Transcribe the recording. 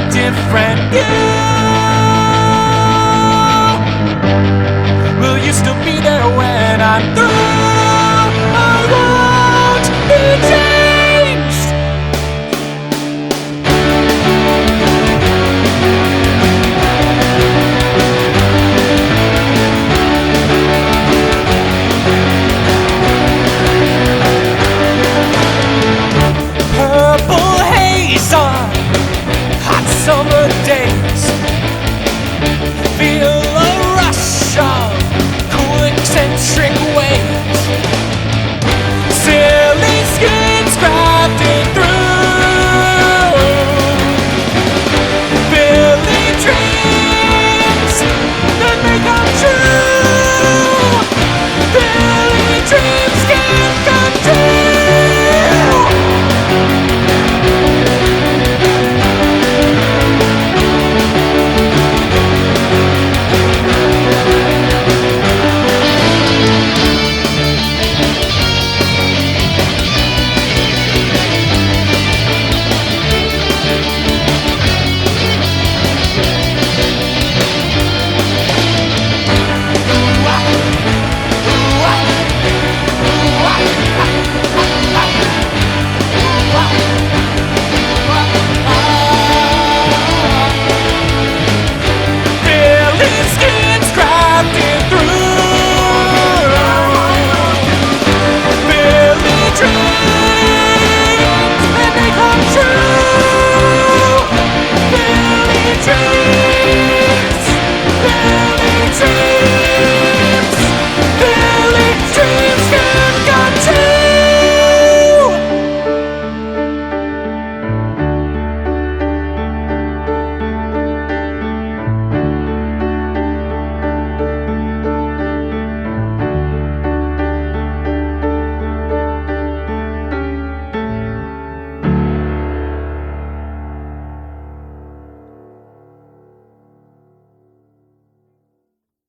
different you. Will you still be there when I'm through? I won't be changed. Purple haze on hot summer days. Feel a rush of cool eccentric waves. Silly skins crafted through Billy dreams that may come true. Billy dreams can